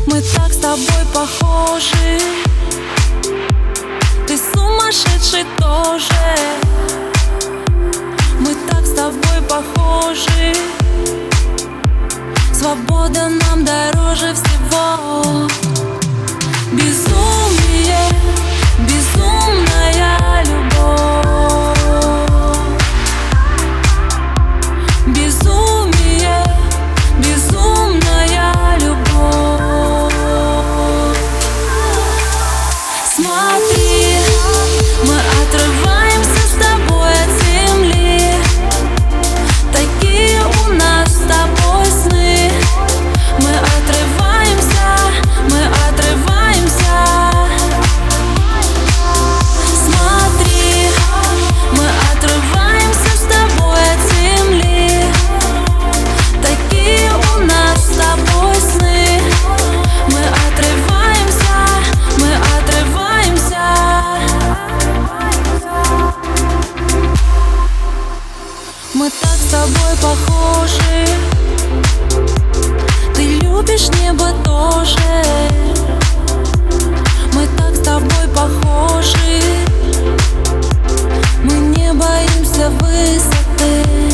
Мы так с тобой похожи. Ты сумасшедший тоже. Мы так с тобой похожи. Свобода нам дороже всего. Безумие, безумная любовь. Безумие, безумная любовь. Смотри, мы отрываемся с тобой от земли. Такие у нас с тобой сны. Мы отрываемся, мы отрываемся. Смотри, мы отрываемся с тобой от земли. Такие у нас с тобой сны. Мы отрываемся, мы отрываемся. Мы так с тобой похожи. Ты любишь небо тоже. Мы так с тобой похожи. Мы не боимся высоты.